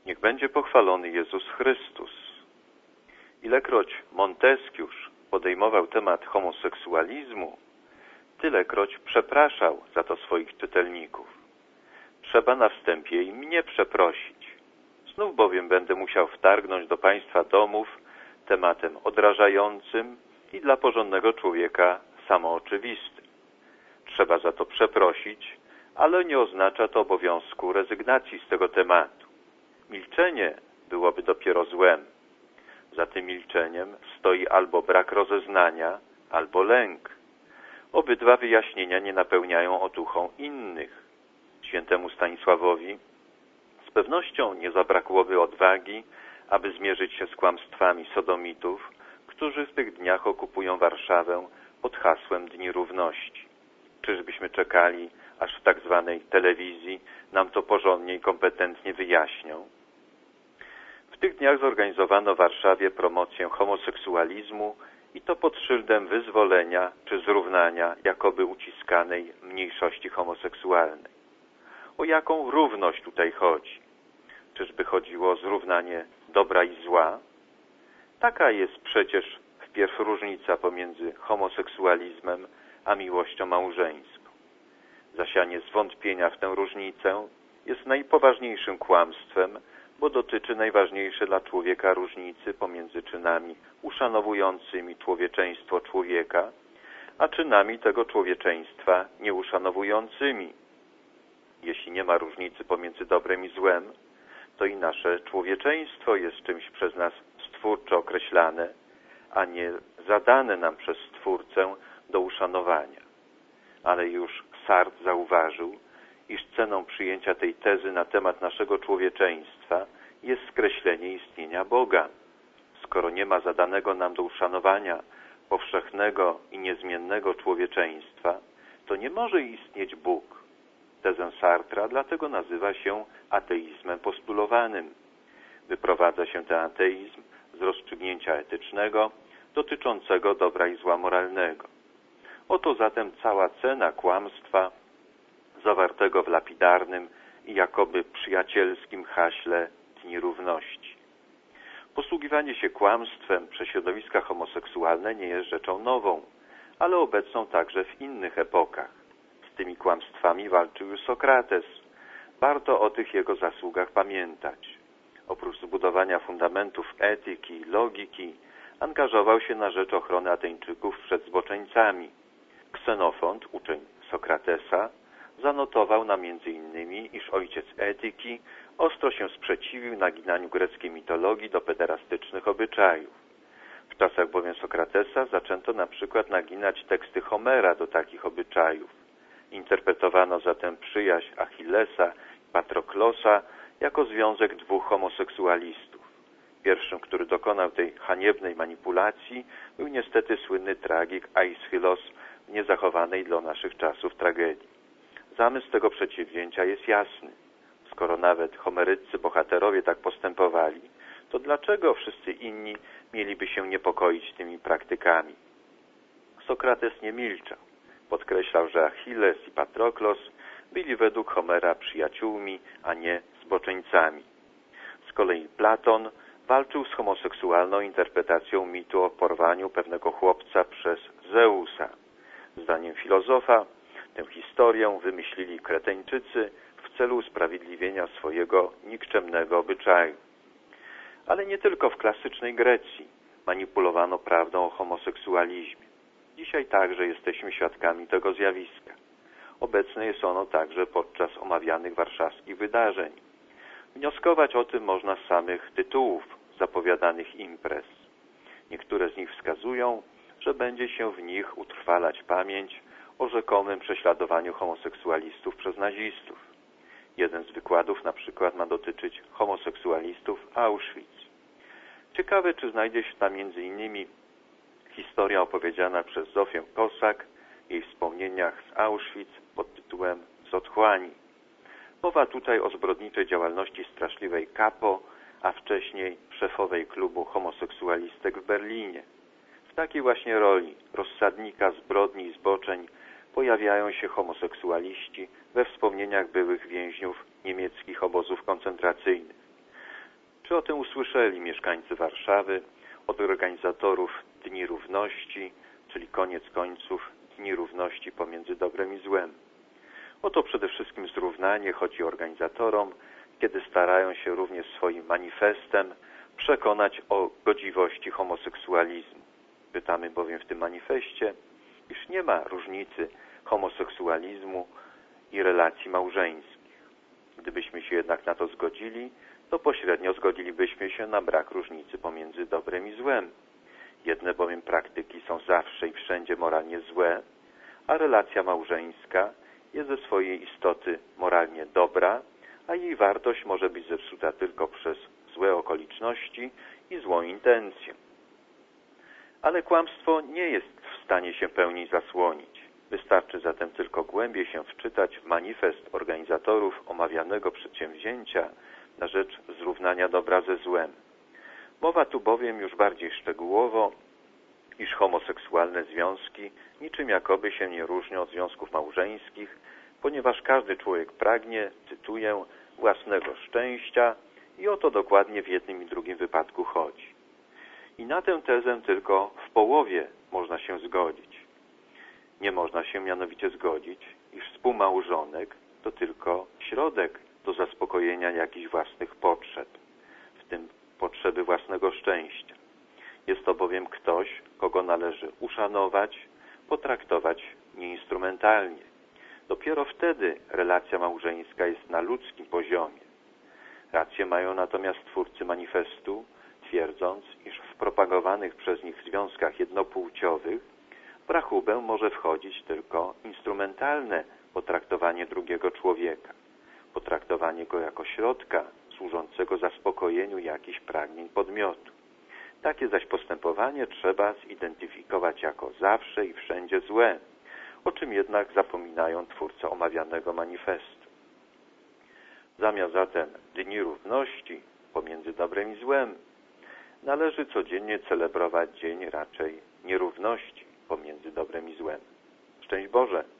Niech będzie pochwalony Jezus Chrystus. Ilekroć Monteskiusz podejmował temat homoseksualizmu, tylekroć przepraszał za to swoich czytelników. Trzeba na wstępie i mnie przeprosić. Znów bowiem będę musiał wtargnąć do państwa domów tematem odrażającym i dla porządnego człowieka samooczywistym. Trzeba za to przeprosić, ale nie oznacza to obowiązku rezygnacji z tego tematu. Milczenie byłoby dopiero złem. Za tym milczeniem stoi albo brak rozeznania, albo lęk. Obydwa wyjaśnienia nie napełniają otuchą innych. Świętemu Stanisławowi z pewnością nie zabrakłoby odwagi, aby zmierzyć się z kłamstwami sodomitów, którzy w tych dniach okupują Warszawę pod hasłem Dni Równości. Czyżbyśmy czekali, aż w tak zwanej telewizji nam to porządnie i kompetentnie wyjaśnią? W tych dniach zorganizowano w Warszawie promocję homoseksualizmu i to pod szyldem wyzwolenia czy zrównania jakoby uciskanej mniejszości homoseksualnej. O jaką równość tutaj chodzi? Czyżby chodziło o zrównanie dobra i zła? Taka jest przecież wpierw różnica pomiędzy homoseksualizmem a miłością małżeńską. Zasianie zwątpienia w tę różnicę jest najpoważniejszym kłamstwem, bo dotyczy najważniejszej dla człowieka różnicy pomiędzy czynami uszanowującymi człowieczeństwo człowieka, a czynami tego człowieczeństwa nieuszanowującymi. Jeśli nie ma różnicy pomiędzy dobrem i złem, to i nasze człowieczeństwo jest czymś przez nas stwórczo określane, a nie zadane nam przez Stwórcę do uszanowania. Ale już Sartre zauważył, iż ceną przyjęcia tej tezy na temat naszego człowieczeństwa jest skreślenie istnienia Boga. Skoro nie ma zadanego nam do uszanowania powszechnego i niezmiennego człowieczeństwa, to nie może istnieć Bóg. Tezę Sartra dlatego nazywa się ateizmem postulowanym. Wyprowadza się ten ateizm z rozstrzygnięcia etycznego dotyczącego dobra i zła moralnego. Oto zatem cała cena kłamstwa zawartego w lapidarnym i jakoby przyjacielskim haśle Dni Równości. Posługiwanie się kłamstwem przez środowiska homoseksualne nie jest rzeczą nową, ale obecną także w innych epokach. Z tymi kłamstwami walczył już Sokrates. Warto o tych jego zasługach pamiętać. Oprócz zbudowania fundamentów etyki i logiki, angażował się na rzecz ochrony Ateńczyków przed zboczeńcami. Ksenofont, uczeń Sokratesa, zanotował nam między innymi, iż ojciec etyki ostro się sprzeciwił naginaniu greckiej mitologii do pederastycznych obyczajów. W czasach bowiem Sokratesa zaczęto na przykład naginać teksty Homera do takich obyczajów. Interpretowano zatem przyjaźń Achillesa i Patroklosa jako związek dwóch homoseksualistów. Pierwszym, który dokonał tej haniebnej manipulacji, był niestety słynny tragik Aeschylos w niezachowanej dla naszych czasów tragedii. Zamysł tego przedsięwzięcia jest jasny. Skoro nawet homeryccy bohaterowie tak postępowali, to dlaczego wszyscy inni mieliby się niepokoić tymi praktykami? Sokrates nie milczał. Podkreślał, że Achilles i Patroklos byli według Homera przyjaciółmi, a nie zboczeńcami. Z kolei Platon walczył z homoseksualną interpretacją mitu o porwaniu pewnego chłopca przez Zeusa. Zdaniem filozofa tę historię wymyślili Kreteńczycy w celu usprawiedliwienia swojego nikczemnego obyczaju. Ale nie tylko w klasycznej Grecji manipulowano prawdą o homoseksualizmie. Dzisiaj także jesteśmy świadkami tego zjawiska. Obecne jest ono także podczas omawianych warszawskich wydarzeń. Wnioskować o tym można z samych tytułów zapowiadanych imprez. Niektóre z nich wskazują, że będzie się w nich utrwalać pamięć o rzekomym prześladowaniu homoseksualistów przez nazistów. Jeden z wykładów na przykład ma dotyczyć homoseksualistów w Auschwitz. Ciekawe, czy znajdzie się tam m.in. historia opowiedziana przez Zofię Kosak w jej wspomnieniach z Auschwitz pod tytułem Z otchłani. Mowa tutaj o zbrodniczej działalności straszliwej Kapo, a wcześniej szefowej klubu homoseksualistek w Berlinie. W takiej właśnie roli rozsadnika zbrodni i zboczeń pojawiają się homoseksualiści we wspomnieniach byłych więźniów niemieckich obozów koncentracyjnych. Czy o tym usłyszeli mieszkańcy Warszawy od organizatorów Dni Równości, czyli koniec końców Dni Równości pomiędzy dobrem i złem? Oto przede wszystkim zrównanie chodzi organizatorom, kiedy starają się również swoim manifestem przekonać o godziwości homoseksualizmu. Pytamy bowiem w tym manifestie, iż nie ma różnicy homoseksualizmu i relacji małżeńskich. Gdybyśmy się jednak na to zgodzili, to pośrednio zgodzilibyśmy się na brak różnicy pomiędzy dobrem i złem. Jedne bowiem praktyki są zawsze i wszędzie moralnie złe, a relacja małżeńska jest ze swojej istoty moralnie dobra, a jej wartość może być zepsuta tylko przez złe okoliczności i złą intencję. Ale kłamstwo nie jest w stanie się pełni zasłonić. Wystarczy zatem tylko głębiej się wczytać w manifest organizatorów omawianego przedsięwzięcia na rzecz zrównania dobra ze złem. Mowa tu bowiem już bardziej szczegółowo, iż homoseksualne związki niczym jakoby się nie różnią od związków małżeńskich, ponieważ każdy człowiek pragnie, cytuję, własnego szczęścia i o to dokładnie w jednym i drugim wypadku chodzi. I na tę tezę tylko w połowie można się zgodzić. Nie można się mianowicie zgodzić, iż współmałżonek to tylko środek do zaspokojenia jakichś własnych potrzeb, w tym potrzeby własnego szczęścia. Jest to bowiem ktoś, kogo należy uszanować, potraktować nieinstrumentalnie. Dopiero wtedy relacja małżeńska jest na ludzkim poziomie. Rację mają natomiast twórcy manifestu, twierdząc, iż w propagowanych przez nich związkach jednopłciowych w rachubę może wchodzić tylko instrumentalne potraktowanie drugiego człowieka, potraktowanie go jako środka służącego zaspokojeniu jakichś pragnień podmiotu. Takie zaś postępowanie trzeba zidentyfikować jako zawsze i wszędzie złe, o czym jednak zapominają twórcy omawianego manifestu. Zamiast zatem Dni Równości pomiędzy dobrem i złem, należy codziennie celebrować dzień raczej nierówności pomiędzy dobrem i złem. Szczęść Boże!